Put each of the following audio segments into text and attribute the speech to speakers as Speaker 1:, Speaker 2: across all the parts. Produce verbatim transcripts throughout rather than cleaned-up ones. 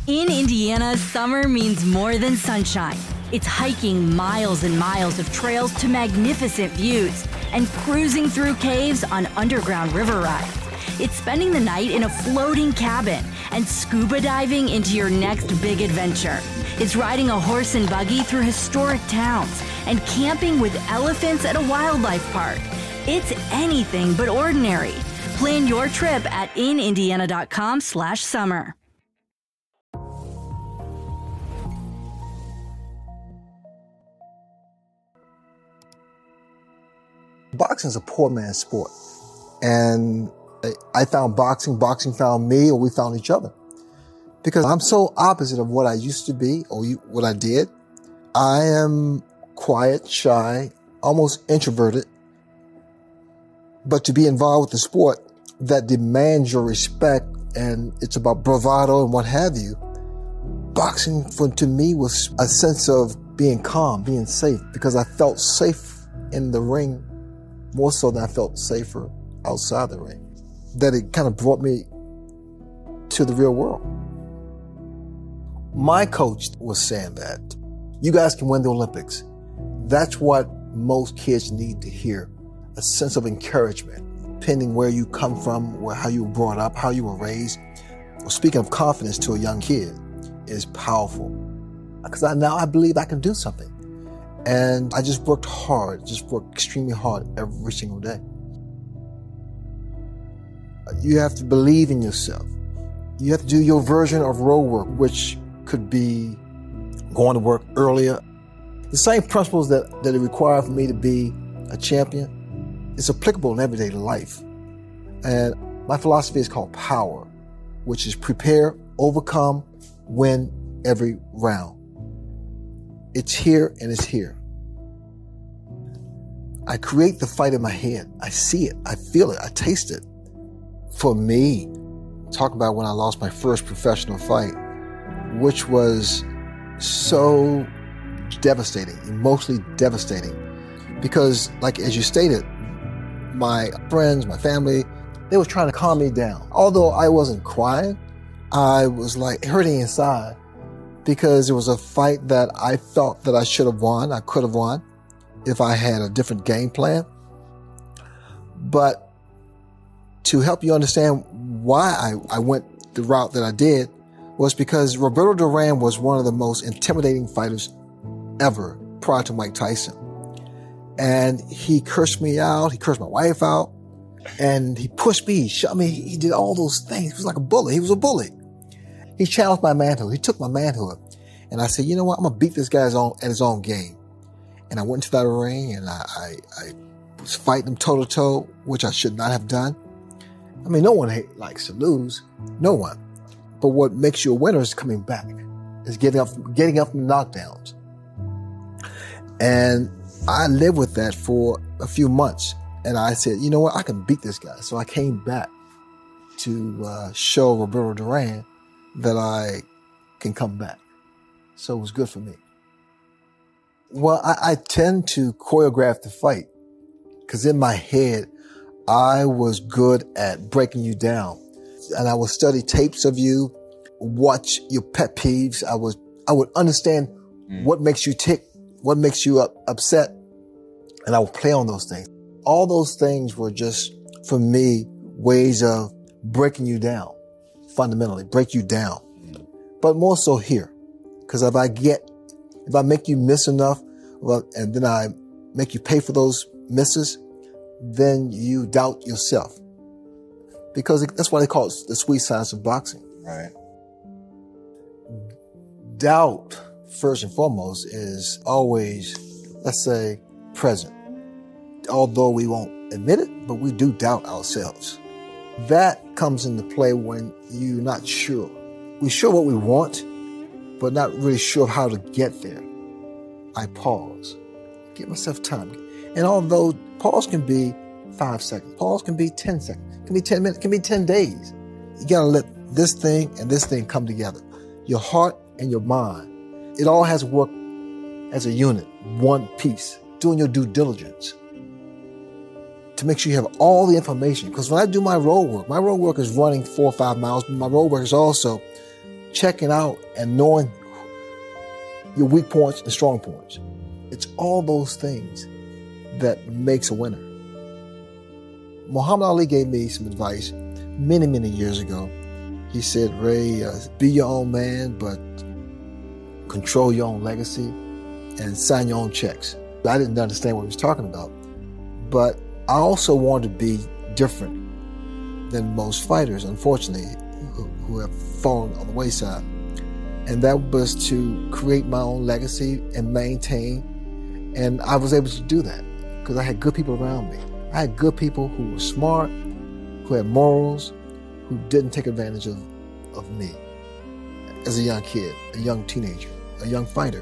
Speaker 1: In Indiana, summer means more than sunshine. It's hiking miles and miles of trails to magnificent views and cruising through caves on underground river rides. It's spending the night in a floating cabin and scuba diving into your next big adventure. It's riding a horse and buggy through historic towns and camping with elephants at a wildlife park. It's anything but ordinary. Plan your trip at inindiana.com slash summer.
Speaker 2: Boxing is a poor man's sport. And I found boxing, boxing found me, or we found each other. Because I'm so opposite of what I used to be, or what I did. I am quiet, shy, almost introverted. But to be involved with the sport that demands your respect, and it's about bravado and what have you, boxing for, to me was a sense of being calm, being safe, because I felt safe in the ring more so than I felt safer outside the ring. That it kind of brought me to the real world. My coach was saying that you guys can win the Olympics. That's what most kids need to hear, a sense of encouragement, depending where you come from, where, how you were brought up, how you were raised. Well, speaking of confidence to a young kid is powerful. Because I, now I believe I can do something. And I just worked hard, just worked extremely hard every single day. You have to believe in yourself. You have to do your version of road work, which could be going to work earlier. The same principles that, that it required for me to be a champion, it's applicable in everyday life. And my philosophy is called POWER, which is prepare, overcome, win every round. It's here and it's here. I create the fight in my head. I see it, I feel it, I taste it. For me, talk about when I lost my first professional fight, which was so devastating, emotionally devastating. Because, like as you stated, my friends, my family, they were trying to calm me down. Although I wasn't crying, I was like hurting inside because it was a fight that I felt that I should have won, I could have won if I had a different game plan. But to help you understand why I, I went the route that I did was because Roberto Duran was one of the most intimidating fighters ever prior to Mike Tyson. And he cursed me out, he cursed my wife out, and he pushed me, he shot me, he did all those things. He was like a bully, he was a bully. He challenged my manhood, he took my manhood. And I said, you know what, I'm gonna beat this guy at his own game. And I went to that ring and I, I, I was fighting him toe to toe, which I should not have done. I mean, no one hate, likes to lose. No one. But what makes you a winner is coming back. Is getting up, getting up from knockdowns. And I lived with that for a few months. And I said, you know what? I can beat this guy. So I came back to uh, show Roberto Duran that I can come back. So it was good for me. Well, I, I tend to choreograph the fight because in my head, I was good at breaking you down. And I would study tapes of you, watch your pet peeves. I was, I would understand mm. what makes you tick, what makes you up, upset. And I would play on those things. All those things were just, for me, ways of breaking you down, fundamentally, break you down. Mm. But more so here. Because if I get, if I make you miss enough, well, and then I make you pay for those misses, then you doubt yourself. Because that's why they call it the sweet science of boxing.
Speaker 3: Right.
Speaker 2: Doubt, first and foremost, is always, let's say, present. Although we won't admit it, but we do doubt ourselves. That comes into play when you're not sure. We're sure what we want, but not really sure how to get there. I pause, give myself time. And although pause can be five seconds, pause can be ten seconds, can be ten minutes, can be ten days. You gotta let this thing and this thing come together. Your heart and your mind. It all has to work as a unit, one piece, doing your due diligence to make sure you have all the information. Because when I do my road work, my road work is running four or five miles, but my road work is also checking out and knowing your weak points and strong points. It's all those things that makes a winner. Muhammad Ali gave me some advice many, many years ago. He said, Ray, uh, be your own man, but control your own legacy and sign your own checks. I didn't understand what he was talking about, but I also wanted to be different than most fighters, unfortunately, who, who have fallen on the wayside. And that was to create my own legacy and maintain. And I was able to do that because I had good people around me. I had good people who were smart, who had morals, who didn't take advantage of, of me as a young kid, a young teenager, a young fighter.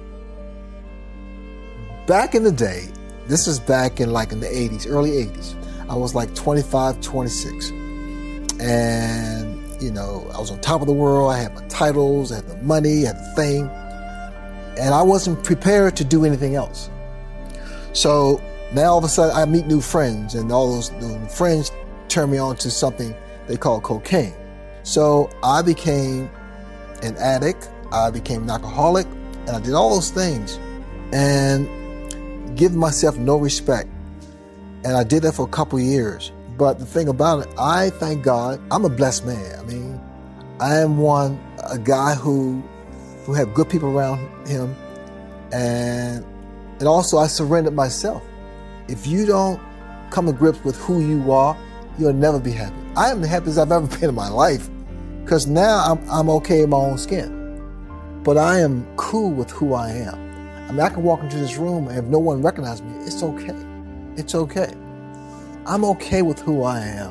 Speaker 2: Back in the day, this is back in like in the eighties, early eighties, I was like twenty-five, twenty-six. And, you know, I was on top of the world. I had my titles, I had the money, I had the fame. And I wasn't prepared to do anything else. So now all of a sudden I meet new friends, and all those, those friends turn me on to something they call cocaine. So I became an addict, I became an alcoholic, and I did all those things and give myself no respect. And I did that for a couple of years. But the thing about it, I thank God, I'm a blessed man. I mean, I am one, a guy who who had good people around him, and and also I surrendered myself. If you don't come to grips with who you are, you'll never be happy. I am the happiest I've ever been in my life, because now I'm, I'm okay in my own skin. But I am cool with who I am. I mean, I can walk into this room and if no one recognizes me, it's okay. It's okay. I'm okay with who I am.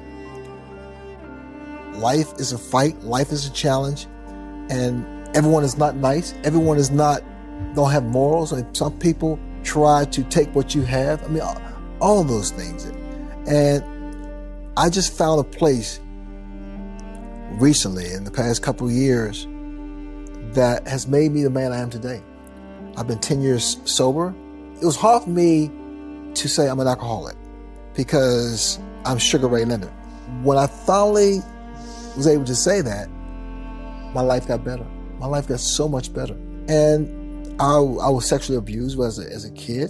Speaker 2: Life is a fight. Life is a challenge. And everyone is not nice. Everyone is not, don't have morals. And some people try to take what you have. I mean, all of those things. And I just found a place recently in the past couple of years that has made me the man I am today. I've been ten years sober. It was hard for me to say I'm an alcoholic because I'm Sugar Ray Leonard. When I finally was able to say that, my life got better. My life got so much better. And I, I was sexually abused as a, as a kid,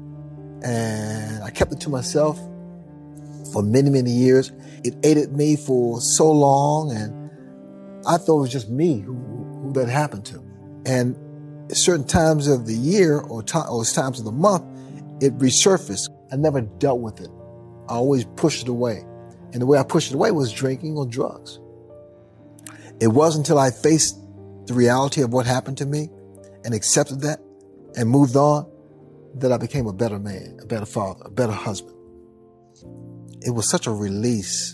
Speaker 2: and I kept it to myself for many, many years. It ate at me for so long, and I thought it was just me who, who that happened to. And at certain times of the year or, to, or times of the month, it resurfaced. I never dealt with it. I always pushed it away. And the way I pushed it away was drinking or drugs. It wasn't until I faced the reality of what happened to me and accepted that and moved on that I became a better man, a better father, a better husband. It was such a release.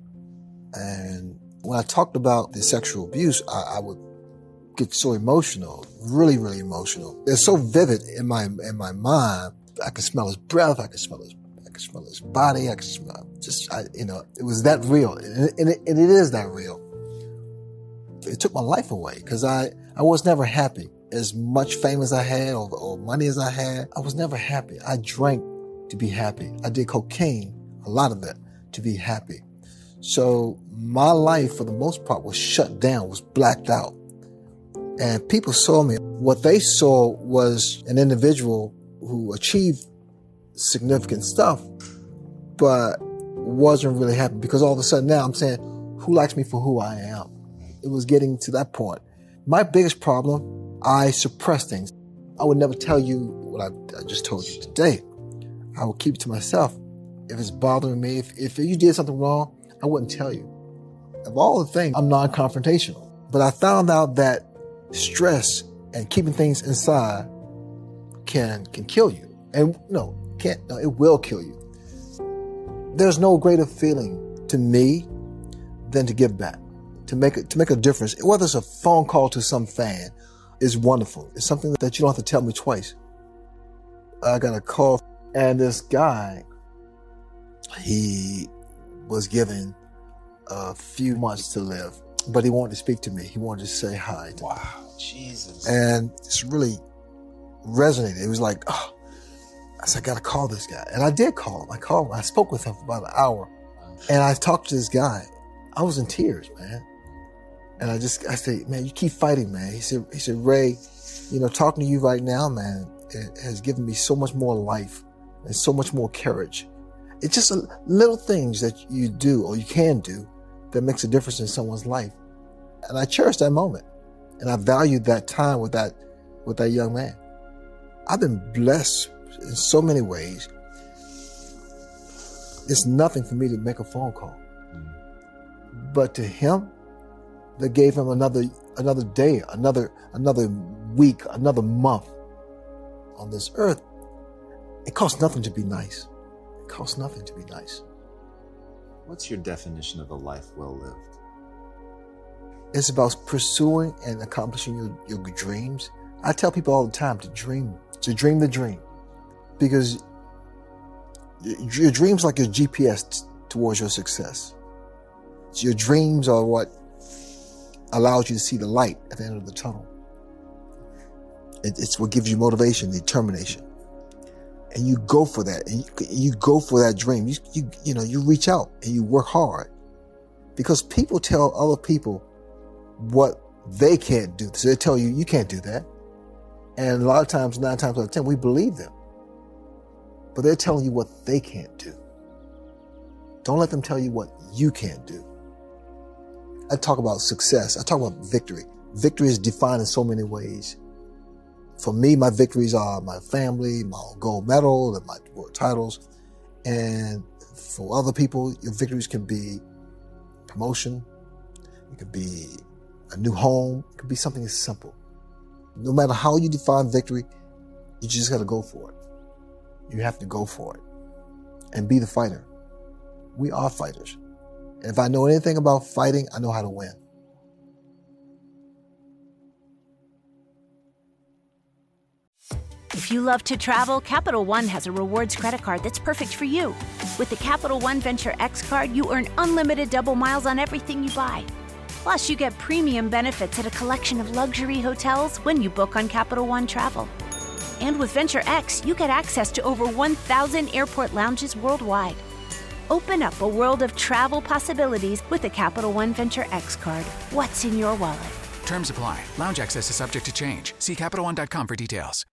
Speaker 2: And when I talked about the sexual abuse, I, I would get so emotional, really, really emotional. It's so vivid in my in my mind. I could smell his breath. I could smell his. I could smell his body. I could smell just. I, you know, it was that real, and it, and it, and it is that real. It took my life away because I I was never happy. As much fame as I had or, or money as I had, I was never happy. I drank to be happy. I did cocaine, a lot of that, to be happy. So my life, for the most part, was shut down, was blacked out. And people saw me. What they saw was an individual who achieved significant stuff, but wasn't really happy, because all of a sudden now I'm saying, who likes me for who I am? It was getting to that point. My biggest problem, I suppress things. I would never tell you what I, I just told you today. I would keep it to myself. If it's bothering me, if, if you did something wrong, I wouldn't tell you. Of all the things, I'm non-confrontational. But I found out that stress and keeping things inside can can kill you. And no, can't. No, it will kill you. There's no greater feeling to me than to give back, to make a, to make a difference. Whether it's a phone call to some fan, is wonderful. It's something that you don't have to tell me twice. I got a call, and this guy, he was given a few months to live, but he wanted to speak to me. He wanted to say hi to
Speaker 3: wow,
Speaker 2: me.
Speaker 3: Wow, Jesus.
Speaker 2: And it's really resonated. It was like, oh, I said, I got to call this guy. And I did call him. I called him. I spoke with him for about an hour. And I talked to this guy. I was in tears, man. And I just, I say, man, you keep fighting, man. He said, he said, Ray, you know, talking to you right now, man, it has given me so much more life and so much more courage. It's just a, little things that you do or you can do that makes a difference in someone's life. And I cherish that moment. And I valued that time with that, with that young man. I've been blessed in so many ways. It's nothing for me to make a phone call. But to him, that gave him another another day, another another week, another month on this earth. It costs nothing to be nice. It costs nothing to be nice.
Speaker 3: What's your definition of a life well lived?
Speaker 2: It's about pursuing and accomplishing your, your dreams. I tell people all the time to dream, to dream the dream. Because your dreams are like your G P S t- towards your success. So your dreams are what allows you to see the light at the end of the tunnel. It, it's what gives you motivation, determination. And you go for that. And you, you go for that dream. You, you, you know, you reach out and you work hard. Because people tell other people what they can't do. So they tell you, you can't do that. And a lot of times, nine times out of ten, we believe them. But they're telling you what they can't do. Don't let them tell you what you can't do. I talk about success. I talk about victory. Victory is defined in so many ways. For me, my victories are my family, my gold medal, and my world titles. And for other people, your victories can be promotion. It could be a new home. It could be something as simple. No matter how you define victory, you just got to go for it. You have to go for it and be the fighter. We are fighters. And if I know anything about fighting, I know how to win.
Speaker 4: If you love to travel, Capital One has a rewards credit card that's perfect for you. With the Capital One Venture X card, you earn unlimited double miles on everything you buy. Plus, you get premium benefits at a collection of luxury hotels when you book on Capital One Travel. And with Venture X, you get access to over one thousand airport lounges worldwide. Open up a world of travel possibilities with the Capital One Venture X card. What's in your wallet?
Speaker 5: Terms apply. Lounge access is subject to change. See Capital One dot com for details.